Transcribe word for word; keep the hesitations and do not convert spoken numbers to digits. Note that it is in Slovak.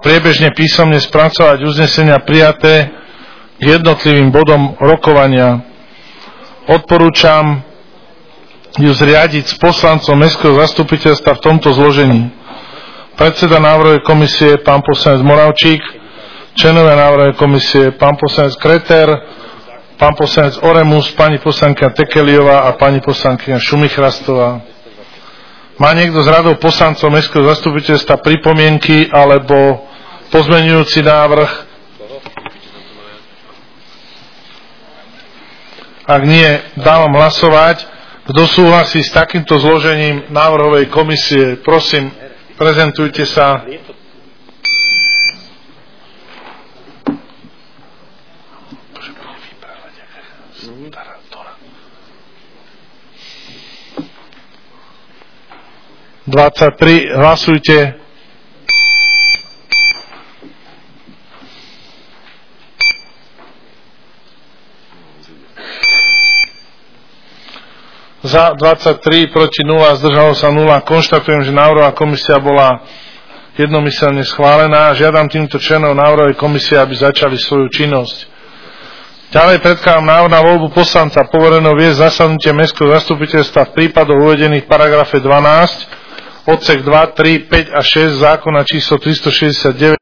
priebežne písomne spracovať uznesenia prijaté k jednotlivým bodom rokovania. Odporúčam ju zriadiť s poslancom Mestského zastupiteľstva v tomto zložení. Predseda návrhovej komisie pán poslanec Moravčík, členovia návrhovej komisie pán poslanec Kreter, pán poslanec Oremus, pani poslankyňa Tekeliová a pani poslankyňa Šumichrastová. Má niekto z radov poslancov Mestského zastupiteľstva pripomienky alebo pozmeňujúci návrh? Ak nie, dávam hlasovať. Kto súhlasí s takýmto zložením návrhovej komisie? Prosím, prezentujte sa. dvadsaťtri, hlasujte. Za dvadsaťtri, proti nula, zdržalo sa nula. Konštatujem, že návrhová komisia bola jednomyselne schválená. Žiadam týmto členov návrhovej komisie, aby začali svoju činnosť. Ďalej predkladám návrh na voľbu poslanca povereného viesť zasadnutie Mestského zastupiteľstva v prípadoch uvedených v paragrafe dvanásť, odsek dva, tri, päť a šesť zákona číslo tristošesťdesiatdeväť